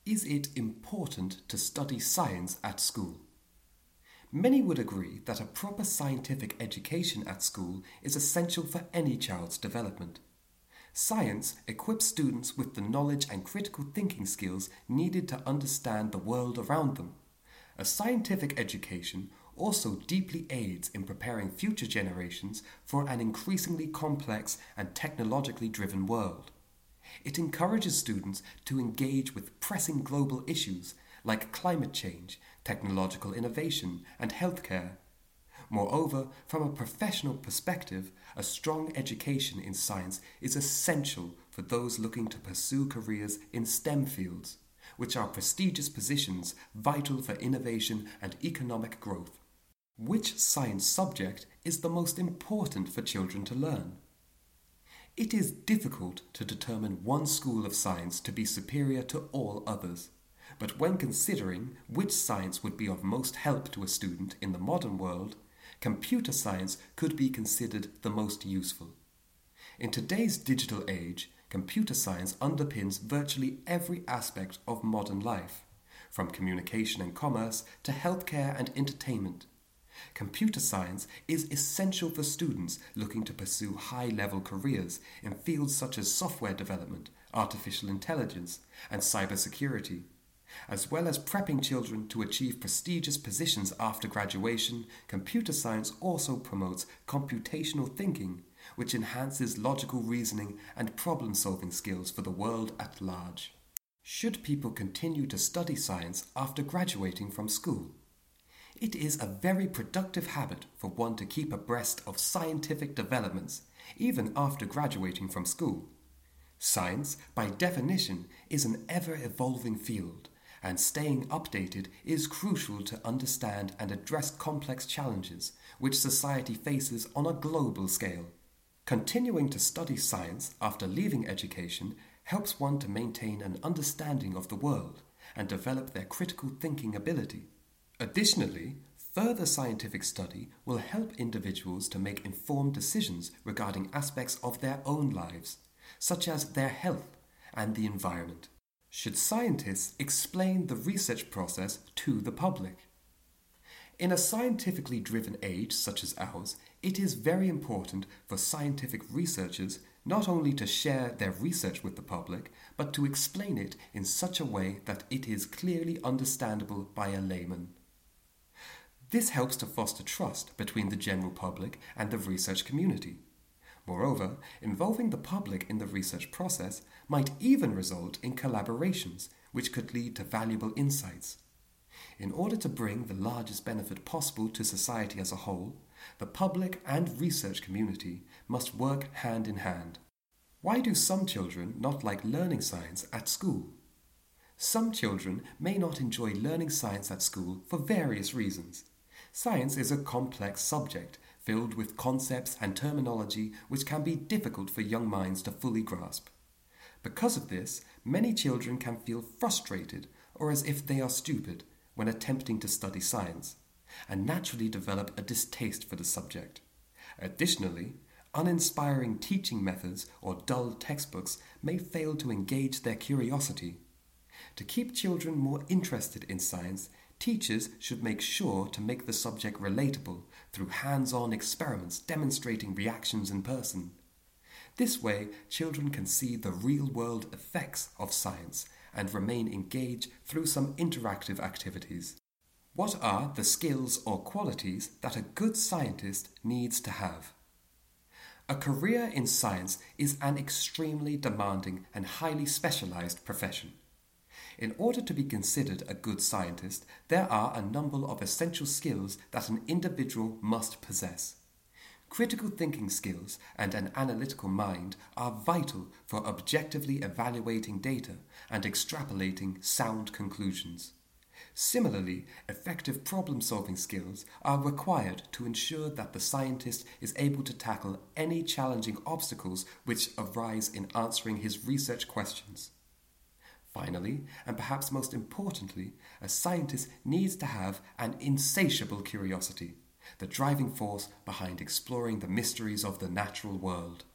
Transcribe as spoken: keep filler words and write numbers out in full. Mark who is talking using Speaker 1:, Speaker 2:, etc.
Speaker 1: Is it important to study science at school? Many would agree that a proper scientific education at school is essential for any child's development. Science equips students with the knowledge and critical thinking skills needed to understand the world around them. A scientific education also deeply aids in preparing future generations for an increasingly complex and technologically driven world. It encourages students to engage with pressing global issues like climate change, technological innovation, and healthcare. Moreover, from a professional perspective, a strong education in science is essential for those looking to pursue careers in STEM fields, which are prestigious positions vital for innovation and economic growth. Which science subject is the most important for children to learn? It is difficult to determine one school of science to be superior to all others, but when considering which science would be of most help to a student in the modern world, computer science could be considered the most useful. In today's digital age, computer science underpins virtually every aspect of modern life, from communication and commerce to healthcare and entertainment. Computer science is essential for students looking to pursue high-level careers in fields such as software development, artificial intelligence, and cybersecurity. As well as prepping children to achieve prestigious positions after graduation, computer science also promotes computational thinking, which enhances logical reasoning and problem-solving skills for the world at large. Should people continue to study science after graduating from school? It is a very productive habit for one to keep abreast of scientific developments, even after graduating from school. Science, by definition, is an ever-evolving field, and staying updated is crucial to understand and address complex challenges which society faces on a global scale. Continuing to study science after leaving education helps one to maintain an understanding of the world and develop their critical thinking ability. Additionally, further scientific study will help individuals to make informed decisions regarding aspects of their own lives, such as their health and the environment. Should scientists explain the research process to the public? In a scientifically driven age such as ours, it is very important for scientific researchers not only to share their research with the public, but to explain it in such a way that it is clearly understandable by a layman. This helps to foster trust between the general public and the research community. Moreover, involving the public in the research process might even result in collaborations, which could lead to valuable insights. In order to bring the largest benefit possible to society as a whole, the public and research community must work hand in hand. Why do some children not like learning science at school? Some children may not enjoy learning science at school for various reasons. Science is a complex subject filled with concepts and terminology which can be difficult for young minds to fully grasp. Because of this, many children can feel frustrated or as if they are stupid when attempting to study science, and naturally develop a distaste for the subject. Additionally, uninspiring teaching methods or dull textbooks may fail to engage their curiosity. To keep children more interested in science, teachers should make sure to make the subject relatable through hands-on experiments demonstrating reactions in person. This way, children can see the real-world effects of science and remain engaged through some interactive activities. What are the skills or qualities that a good scientist needs to have? A career in science is an extremely demanding and highly specialized profession. In order to be considered a good scientist, there are a number of essential skills that an individual must possess. Critical thinking skills and an analytical mind are vital for objectively evaluating data and extrapolating sound conclusions. Similarly, effective problem-solving skills are required to ensure that the scientist is able to tackle any challenging obstacles which arise in answering his research questions. Finally, and perhaps most importantly, a scientist needs to have an insatiable curiosity, the driving force behind exploring the mysteries of the natural world.